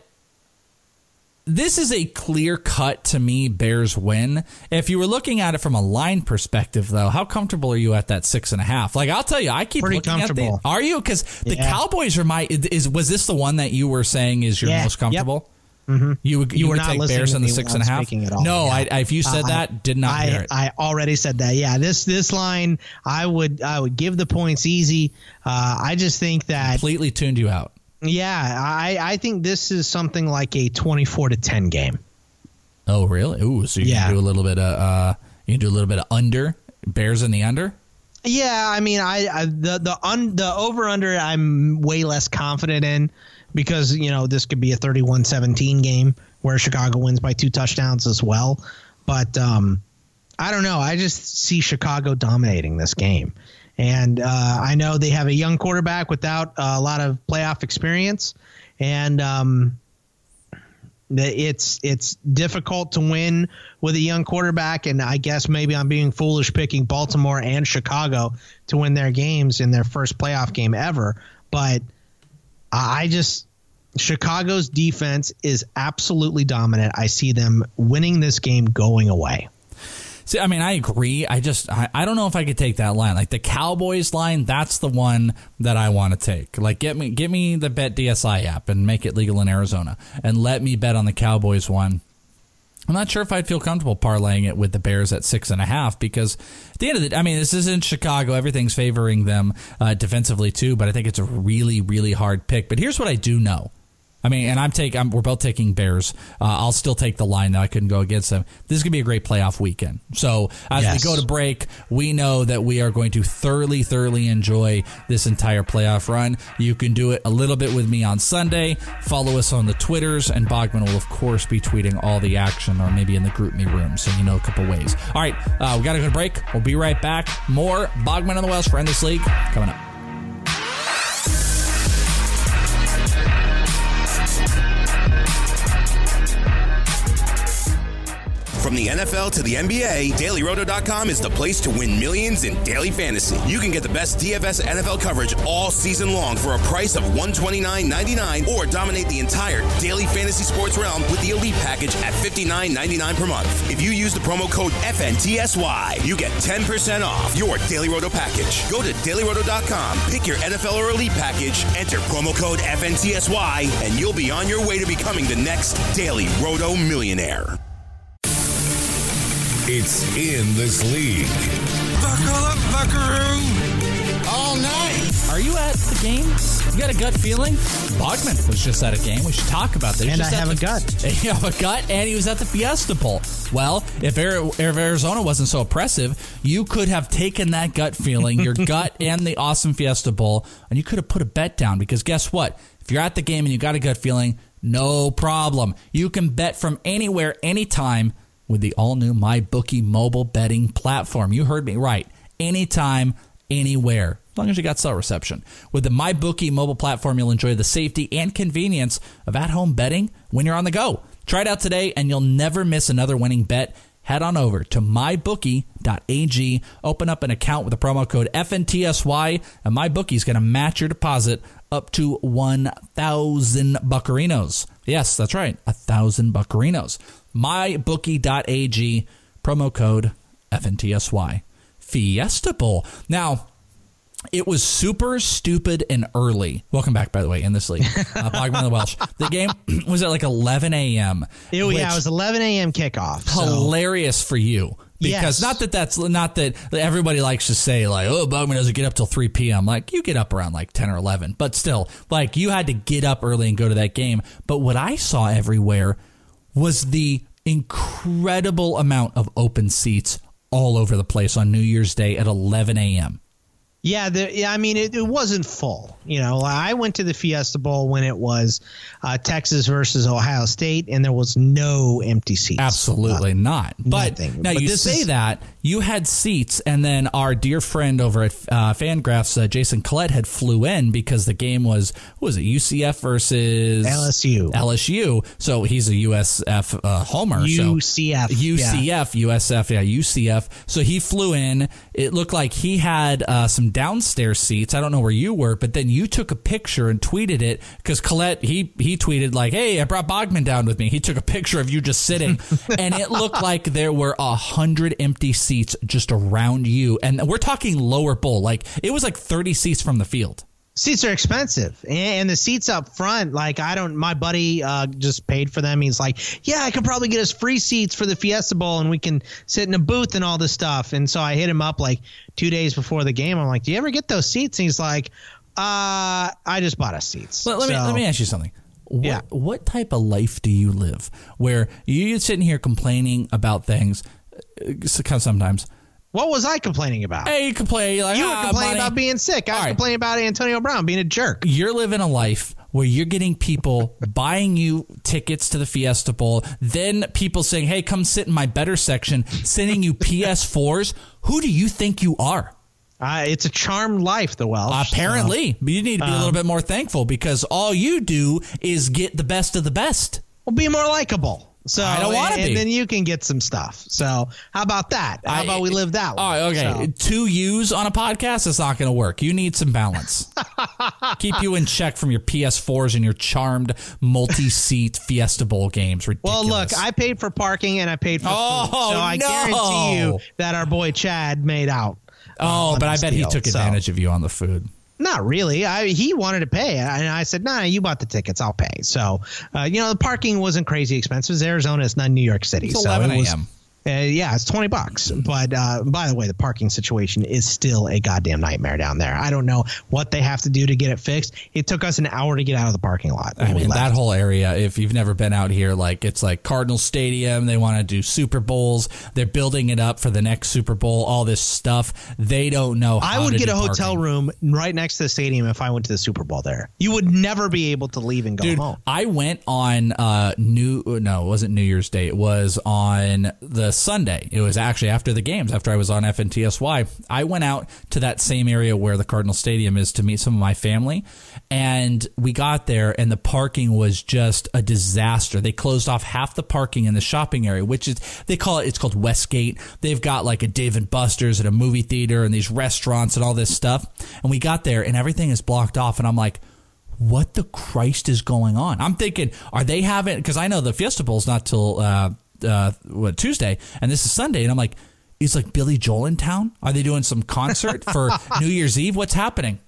this is a clear cut to me Bears win. If you were looking at it from a line perspective, though, how comfortable are you at that 6.5? Like, I'll tell you, I keep pretty looking comfortable. at the. Are you? Because the Cowboys are was this the one that you were saying is your most comfortable? Yep. Mm-hmm. You would take Bears in the 6.5? No, yeah. If you said that, did not hear it. I already said that. Yeah, this line, I would give the points easy. I just think that completely tuned you out. Yeah, I think this is something like a 24-10 game. Oh, really? Ooh, so you can do a little bit of under Bears in the under. Yeah, I mean, the over under I'm way less confident in because this could be a 31-17 game where Chicago wins by 2 touchdowns as well. But I don't know. I just see Chicago dominating this game. And I know they have a young quarterback without a lot of playoff experience. And it's difficult to win with a young quarterback. And I guess maybe I'm being foolish picking Baltimore and Chicago to win their games in their first playoff game ever. But Chicago's defense is absolutely dominant. I see them winning this game going away. See, I mean, I agree. I don't know if I could take that line. Like the Cowboys line, that's the one that I want to take. Like, get me the Bet DSI app and make it legal in Arizona, and let me bet on the Cowboys one. I'm not sure if I'd feel comfortable parlaying it with the Bears at 6.5 because at the end of the day, I mean, this isn't Chicago. Everything's favoring them defensively too, but I think it's a really, really hard pick. But here's what I do know. I mean, and we're both taking Bears. I'll still take the line, though. I couldn't go against them. This is going to be a great playoff weekend. So as we go to break, we know that we are going to thoroughly, thoroughly enjoy this entire playoff run. You can do it a little bit with me on Sunday. Follow us on the Twitters, and Bogman will, of course, be tweeting all the action, or maybe in the Group Me room, so you know a couple ways. All right, we got to go to break. We'll be right back. More Bogman on the Welsh for End This League coming up. From the NFL to the NBA, DailyRoto.com is the place to win millions in daily fantasy. You can get the best DFS NFL coverage all season long for a price of $129.99 or dominate the entire daily fantasy sports realm with the Elite Package at $59.99 per month. If you use the promo code FNTSY, you get 10% off your Daily Roto package. Go to DailyRoto.com, pick your NFL or Elite Package, enter promo code FNTSY, and you'll be on your way to becoming the next Daily Roto millionaire. It's In This League. Buckle up, buckaroo. All night. Are you at the game? You got a gut feeling? Bogman was just at a game. We should talk about this. And I have a gut. You have a gut, and he was at the Fiesta Bowl. Well, if Arizona wasn't so oppressive, you could have taken that gut feeling, your gut and the awesome Fiesta Bowl, and you could have put a bet down because guess what? If you're at the game and you got a gut feeling, no problem. You can bet from anywhere, anytime, with the all-new MyBookie mobile betting platform. You heard me right. Anytime, anywhere, as long as you got cell reception. With the MyBookie mobile platform, you'll enjoy the safety and convenience of at-home betting when you're on the go. Try it out today, and you'll never miss another winning bet. Head on over to mybookie.ag, open up an account with the promo code FNTSY, and MyBookie is going to match your deposit up to 1,000 buccarinos. Yes, that's right, 1,000 buccarinos. mybookie.ag, promo code FNTSY. Fiesta Bowl. Now, it was super stupid and early. Welcome back, by the way, In This League. Bogman the Welsh. The game was at like 11 a.m. It was 11 a.m. kickoff. Hilarious for you. Because not that everybody likes to say like, oh, Bogman doesn't get up till 3 p.m. Like, you get up around like 10 or 11. But still, like, you had to get up early and go to that game. But what I saw everywhere was the incredible amount of open seats all over the place on New Year's Day at 11 a.m. Yeah, I mean, it wasn't full. You know, I went to the Fiesta Bowl when it was Texas versus Ohio State, and there was no empty seats. Absolutely not. But nothing. Now, you say that, you had seats, and then our dear friend over at Fangraphs, Jason Collette, had flew in because the game was, what was it, UCF versus LSU. So he's a USF homer. UCF. USF. So he flew in. It looked like he had some downstairs seats. I don't know where you were, but then you took a picture and tweeted it because Collette, he tweeted like, hey, I brought Bogman down with me. He took a picture of you just sitting, and it looked like there were 100 empty seats just around you. And we're talking lower bowl. Like, it was like 30 seats from the field. Seats are expensive, and the seats up front, like, my buddy just paid for them. He's like, yeah, I could probably get us free seats for the Fiesta Bowl, and we can sit in a booth and all this stuff. And so I hit him up like 2 days before the game. I'm like, do you ever get those seats? And he's like, I just bought us seats. Let me ask you something. What type of life do you live where you're sitting here complaining about things sometimes? What was I complaining about? Hey, you complain. Like, You were complaining about being sick. I was complaining about Antonio Brown being a jerk. You're living a life where you're getting people buying you tickets to the Fiesta Bowl, then people saying, hey, come sit in my better section, sending you PS4s. Who do you think you are? It's a charmed life, the Welsh. Apparently. But you need to be a little bit more thankful because all you do is get the best of the best. Well, be more likable. So I don't want to be. And then you can get some stuff. So how about that? How about we live that way? Oh, okay. So. 2 U's on a podcast is not going to work. You need some balance. Keep you in check from your PS4s and your charmed multi-seat Fiesta Bowl games. Ridiculous. Well, look, I paid for parking and I paid for food. So I guarantee you that our boy Chad made out. But I bet he took advantage of you on the food. Not really. He wanted to pay, and I said, "Nah, you bought the tickets. I'll pay." So, the parking wasn't crazy expensive. Arizona is not New York City. It's 11 a.m. Yeah, it's $20. But by the way, the parking situation is still a goddamn nightmare down there. I don't know what they have to do to get it fixed. It took us an hour to get out of the parking lot. I mean, that whole area, if you've never been out here, it's like Cardinal Stadium. They want to do Super Bowls. They're building it up for the next Super Bowl, all this stuff. They don't know how I would to get do a hotel room right next to the stadium if I went to the Super Bowl there. You would never be able to leave and go home. I went on it wasn't New Year's Day. It was on the Sunday. It was actually after the games, after I was on FNTSY. I went out to that same area where the Cardinal Stadium is to meet some of my family, and we got there, and the parking was just a disaster. They closed off half the parking in the shopping area, which is, it's called Westgate. They've got like a Dave & Buster's and a movie theater and these restaurants and all this stuff, and we got there, and everything is blocked off, and I'm like, what the Christ is going on? I'm thinking, are they having, because I know the Fiesta Bowl's not till Tuesday, and this is Sunday, and I'm like, is like Billy Joel in town? Are they doing some concert for New Year's Eve? What's happening?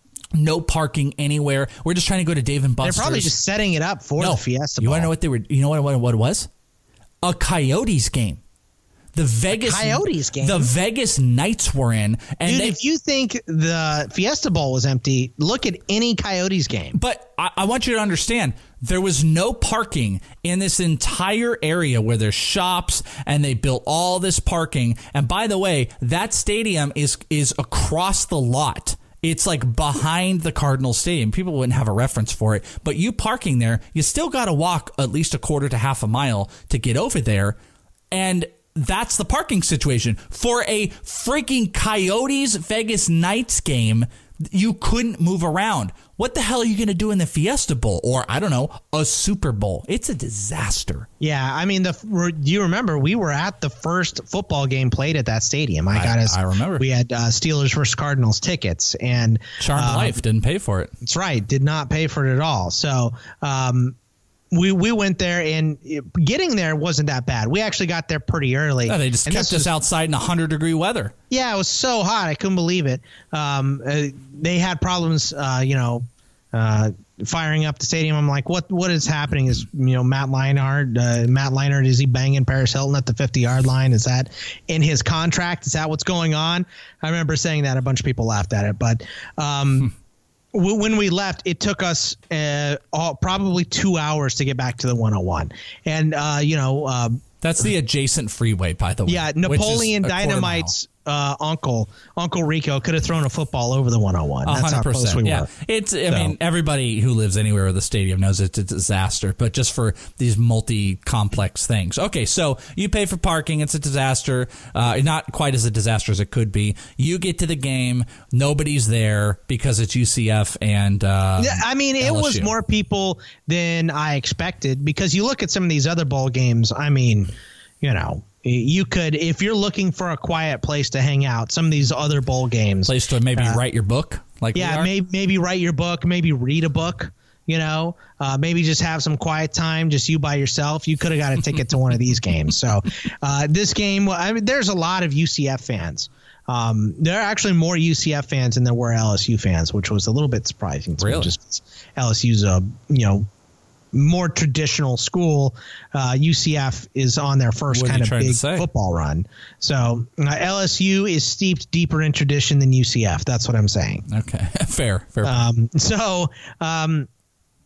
No parking anywhere. We're just trying to go to Dave & Buster's. They're probably just setting it up for the Fiesta Bowl. You want to know what they were? You know what it was? A Coyotes game. The Vegas Knights were in, and if you think the Fiesta Bowl was empty, look at any Coyotes game. But I want you to understand, there was no parking in this entire area where there's shops, and they built all this parking. And by the way, that stadium is across the lot. It's like behind the Cardinal Stadium. People wouldn't have a reference for it, but you parking there, you still got to walk at least a quarter to half a mile to get over there, and that's the parking situation. For a freaking Coyotes Vegas Knights game, you couldn't move around. What the hell are you going to do in the Fiesta Bowl? Or, I don't know, a Super Bowl? It's a disaster. Yeah, I mean, do you remember we were at the first football game played at that stadium? I remember. We had Steelers versus Cardinals tickets. And Charmed Life didn't pay for it. That's right. Did not pay for it at all. So, we went there, and getting there wasn't that bad. We actually got there pretty early. Yeah, they just kept us outside in 100-degree weather. Yeah, it was so hot. I couldn't believe it. They had problems, firing up the stadium. I'm like, what is happening? Is, Matt Leinart, is he banging Paris Hilton at the 50-yard line? Is that in his contract? Is that what's going on? I remember saying that. A bunch of people laughed at it. But when we left, it took us probably 2 hours to get back to the 101. And, that's the adjacent freeway, by the way. Yeah, Napoleon Dynamite's Uncle Rico could have thrown a football over the 101. That's 100%, how close we were. I mean, everybody who lives anywhere with a stadium knows it's a disaster, but just for these multi-complex things. Okay, so you pay for parking. It's a disaster. Not quite as a disaster as it could be. You get to the game. Nobody's there because it's UCF and it was more people than I expected, because you look at some of these other bowl games. I mean, you could, if you're looking for a quiet place to hang out, some of these other bowl games. Place to maybe write your book? Maybe write your book, maybe read a book, maybe just have some quiet time, just you by yourself. You could have got a ticket to one of these games. So this game, there's a lot of UCF fans. There are actually more UCF fans than there were LSU fans, which was a little bit surprising to me. Just LSU's more traditional school. UCF is on their first kind of big football run. So LSU is steeped deeper in tradition than UCF. That's what I'm saying. Okay. Fair.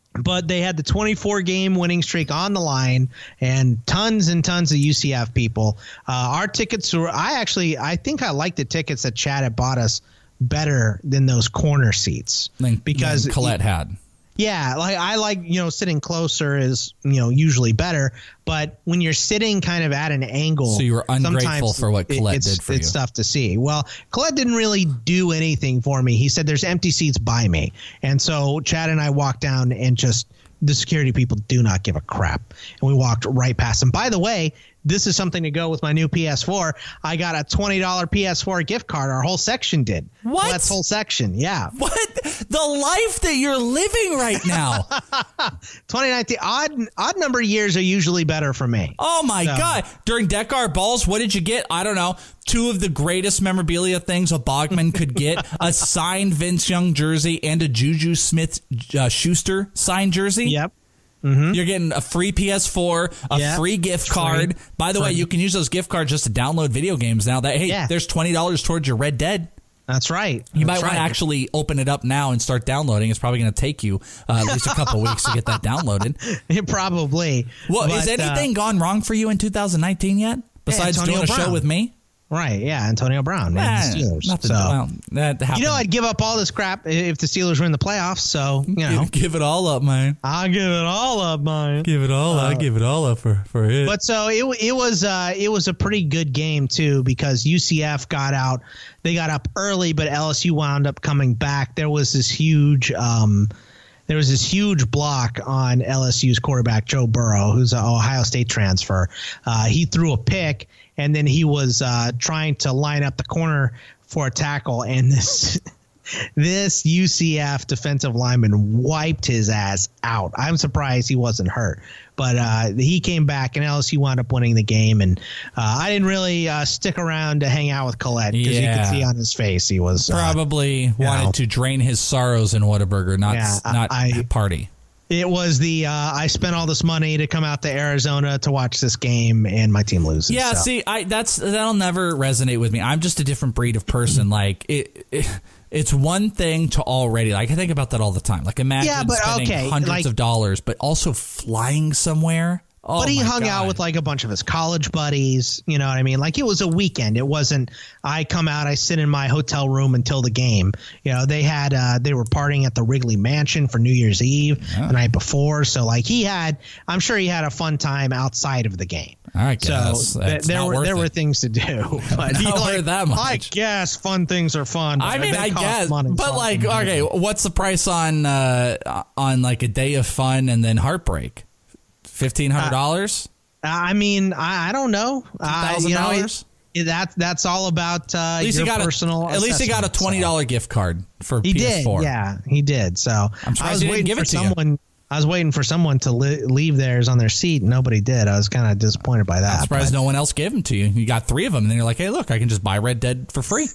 But they had the 24-game winning streak on the line and tons of UCF people. Our tickets were – I think I like the tickets that Chad had bought us better than those corner seats. Because Colette had. Yeah, I like, sitting closer is, usually better. But when you're sitting kind of at an angle. So you were ungrateful for what Colette did for you. It's tough to see. Well, Colette didn't really do anything for me. He said there's empty seats by me. And so Chad and I walked down and just the security people do not give a crap. And we walked right past them. By the way, this is something to go with my new PS4. I got a $20 PS4 gift card. Our whole section did. What? Well, that's whole section. Yeah. What? The life that you're living right now. 2019. Odd number years are usually better for me. Oh, my God. During Deckard Balls, what did you get? I don't know. 2 of the greatest memorabilia things a Bogman could get. A signed Vince Young jersey and a Juju Smith-Schuster signed jersey. Yep. Mm-hmm. You're getting a free PS4, a free gift card. By the way, you can use those gift cards just to download video games now. There's $20 towards your Red Dead. That's right. You might want to actually open it up now and start downloading. It's probably going to take you at least a couple weeks to get that downloaded. Probably. Well, has anything gone wrong for you in 2019 yet? Besides doing a show with me? Right, yeah, Antonio Brown, man, the Steelers. Nothing, well, that happened. I'd give up all this crap if the Steelers were in the playoffs. So give it all up, man. I'll give it all up, man. Give it all. I give it all up for it. But so it was a pretty good game too, because UCF got out. They got up early, but LSU wound up coming back. There was this huge block on LSU's quarterback, Joe Burrow, who's an Ohio State transfer. He threw a pick, and then he was trying to line up the corner for a tackle, and this UCF defensive lineman wiped his ass out. I'm surprised he wasn't hurt, but he came back, and LSU wound up winning the game. And I didn't really stick around to hang out with Colette because you could see on his face he was probably wanted to drain his sorrows in Whataburger, not party. It was I spent all this money to come out to Arizona to watch this game, and my team loses. Yeah, so. see, that'll never resonate with me. I'm just a different breed of person. Like it's one thing to already, like, I think about that all the time. Like, imagine spending hundreds of dollars, but also flying somewhere. Oh, but he hung out with like a bunch of his college buddies. You know what I mean? Like, it was a weekend. It wasn't, I come out, I sit in my hotel room until the game. They were partying at the Wrigley Mansion for New Year's Eve the night before. So like I'm sure he had a fun time outside of the game. I guess. So there were things to do. But not worth that much. I guess fun things are fun. I mean, I guess. But like, okay, what's the price on like a day of fun and then heartbreak? $1,500? I mean, I don't know. $2,000? That's all about at least your personal. At least he got a $20 gift card for PS4. Did, yeah, he did. So I was waiting for someone. I was waiting for someone to leave theirs on their seat. Nobody did. I was kind of disappointed by that. I'm surprised no one else gave them to you. You got 3 of them, and then you're like, hey, look, I can just buy Red Dead for free.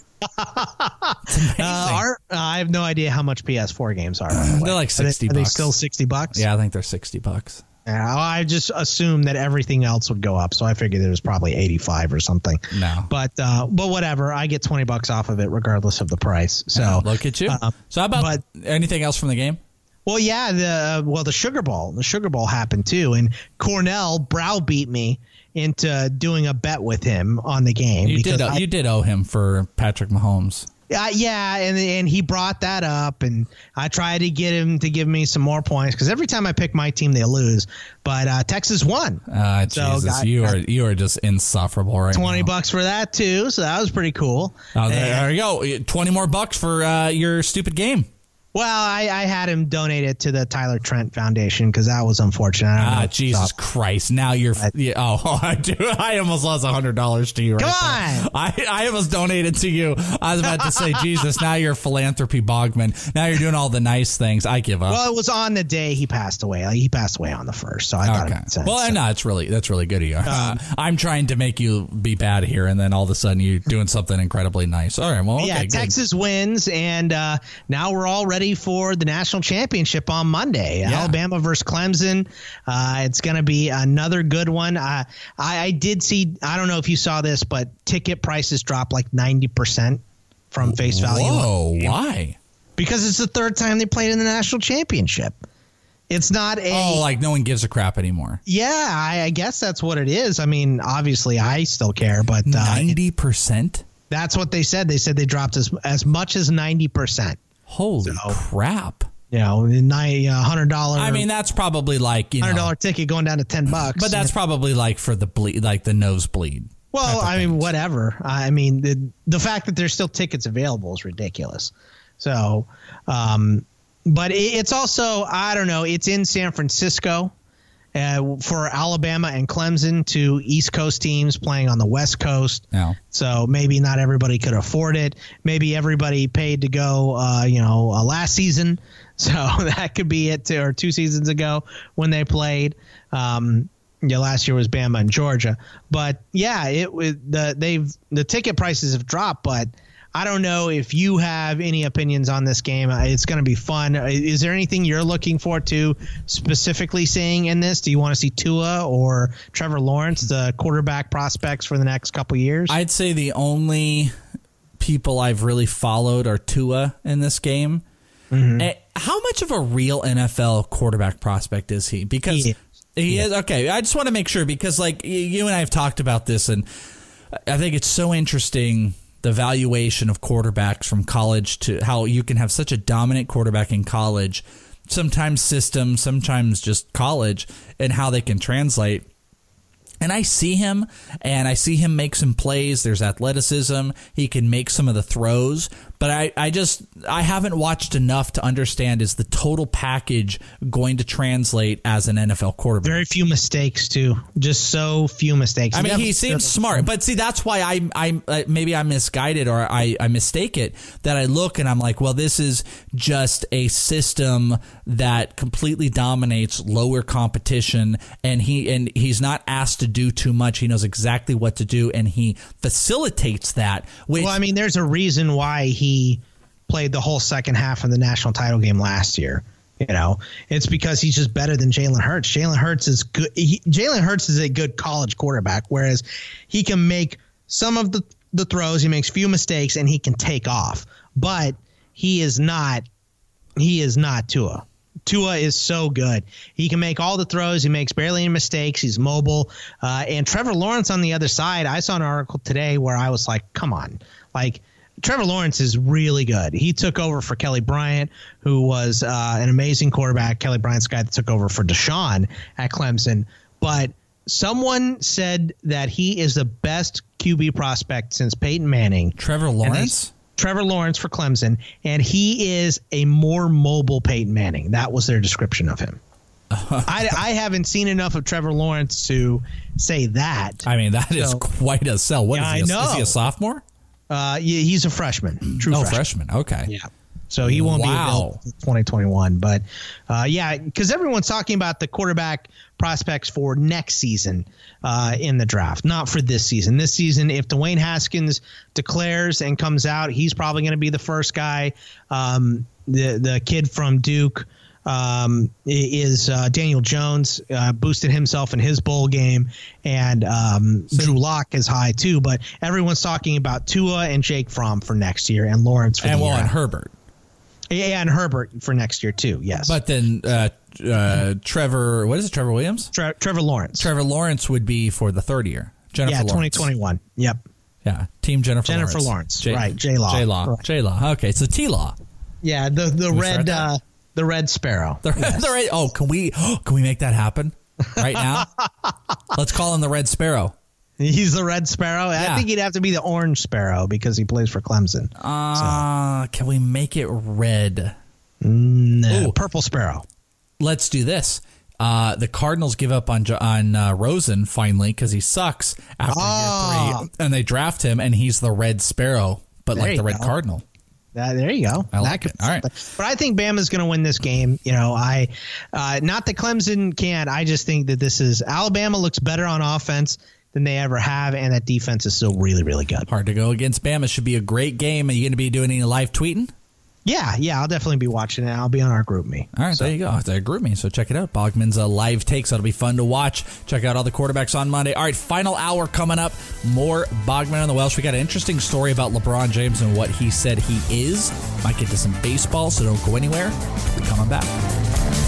I have no idea how much PS4 games are. They're like $60. Are they still $60? Yeah, I think they're $60. Yeah, I just assumed that everything else would go up, so I figured it was probably 85 or something. No, but whatever. I get $20 off of it regardless of the price. So look at you. So how about anything else from the game? Well, yeah, the Sugar Bowl. The Sugar Bowl happened too, and Cornell browbeat me into doing a bet with him on the game. You did owe him for Patrick Mahomes. Yeah, and he brought that up, and I tried to get him to give me some more points because every time I pick my team, they lose. But Texas won. Jesus, you are just insufferable right now. $20 for that too, so that was pretty cool. Oh, there you go. $20 more for your stupid game. Well, I had him donate it to the Tyler Trent Foundation because that was unfortunate. Jesus Christ! Now you're. I almost lost $100 to you. Come on! I almost donated to you. I was about to say, Jesus. Now you're philanthropy Bogman. Now you're doing all the nice things. I give up. Well, it was on the day he passed away. He passed away on the 1st, so I thought it made sense. Well, no, that's really good of you. I'm trying to make you be bad here, and then all of a sudden you're doing something incredibly nice. All right, well, okay, yeah, Texas wins, and now we're all ready for the national championship on Monday. Yeah. Alabama versus Clemson. It's going to be another good one. I did see, I don't know if you saw this, but ticket prices dropped like 90% from face value. Whoa, why? Because it's the 3rd time they played in the national championship. It's not like no one gives a crap anymore. Yeah, I guess that's what it is. I mean, obviously I still care, but 90%? That's what they said. They said they dropped as much as 90%. Holy crap. $100. I mean, that's probably like, $100 ticket going down to $10. But that's probably like for the the nosebleed. Well, I mean, whatever. I mean, the fact that there's still tickets available is ridiculous. So, but it's also, I don't know, it's in San Francisco for Alabama and Clemson, two East Coast teams playing on the West Coast. Yeah. So maybe not everybody could afford it. Maybe everybody paid to go, last season. So that could be it, or 2 seasons ago when they played. Last year was Bama and Georgia. But yeah, the ticket prices have dropped, but I don't know if you have any opinions on this game. It's going to be fun. Is there anything you're looking forward to specifically seeing in this? Do you want to see Tua or Trevor Lawrence, the quarterback prospects for the next couple years? I'd say the only people I've really followed are Tua in this game. Mm-hmm. How much of a real NFL quarterback prospect is he? Because he is. Okay, I just want to make sure, because like you and I have talked about this, and I think it's so interesting, the valuation of quarterbacks from college, to how you can have such a dominant quarterback in college, sometimes system, sometimes just college, and how they can translate. And I see him make some plays. There's athleticism. He can make some of the throws. But I haven't watched enough to understand, is the total package going to translate as an NFL quarterback? Very few mistakes, too. Just so few mistakes. I mean, he seems smart. But see, that's why I maybe I'm misguided, or I mistake it, that I look and I'm like, well, this is just a system that completely dominates lower competition, and he's not asked to do too much. He knows exactly what to do, and he facilitates that. Well, I mean, there's a reason why he played the whole second half of the national title game last year. It's because he's just better than Jalen Hurts. Jalen Hurts is good. Jalen Hurts is a good college quarterback, whereas he can make some of the throws. He makes few mistakes, and he can take off. But he is not Tua. Tua is so good. He can make all the throws. He makes barely any mistakes. He's mobile. And Trevor Lawrence on the other side, I saw an article today where I was like, come on. Like, Trevor Lawrence is really good. He took over for Kelly Bryant, who was an amazing quarterback. Kelly Bryant's the guy that took over for Deshaun at Clemson. But someone said that he is the best QB prospect since Peyton Manning. Trevor Lawrence? Trevor Lawrence for Clemson, and he is a more mobile Peyton Manning. That was their description of him. I haven't seen enough of Trevor Lawrence to say that. I mean, that is quite a sell. What is he? Is he a sophomore? He's a freshman. True freshman. Okay. Yeah. So he won't be available in 2021. But, because everyone's talking about the quarterback prospects for next season in the draft, not for this season. This season, if Dwayne Haskins declares and comes out, he's probably going to be the first guy. The kid from Duke is Daniel Jones, boosted himself in his bowl game, and Drew Lock is high too. But everyone's talking about Tua and Jake Fromm for next year, and Lawrence for the year. And Herbert. Yeah, and Herbert for next year too. Yes, but then Trevor, what is it? Trevor Williams? Trevor Lawrence. Trevor Lawrence would be for the third year. Jennifer Lawrence. 2021. Yep. Yeah, Team Jennifer Lawrence. Right. J-Law. Right. J-Law. Okay, so T-Law. Yeah, the Red Sparrow. Oh, can we make that happen right now? Let's call him the Red Sparrow. He's the Red Sparrow? Yeah. I think he'd have to be the Orange Sparrow because he plays for Clemson. Can we make it red? No. Ooh. Purple Sparrow. Let's do this. The Cardinals give up on Rosen finally because he sucks after year 3, and they draft him, and he's the Red Sparrow, but like the Red Cardinal. There you go. I like it. All right. But I think Bama's going to win this game. Not that Clemson can't. I just think that this is Alabama looks better on offense than they ever have, and that defense is still really, really good. Hard to go against Bama. Should be a great game. Are you going to be doing any live tweeting? Yeah, I'll definitely be watching it. I'll be on our group me. All right, there you go. It's a group me, so check it out. Bogman's live takes. That'll be fun to watch. Check out all the quarterbacks on Monday. All right, final hour coming up. More Bogman on the Welsh. We got an interesting story about LeBron James and what he said he is. Might get to some baseball, so don't go anywhere. We're coming back.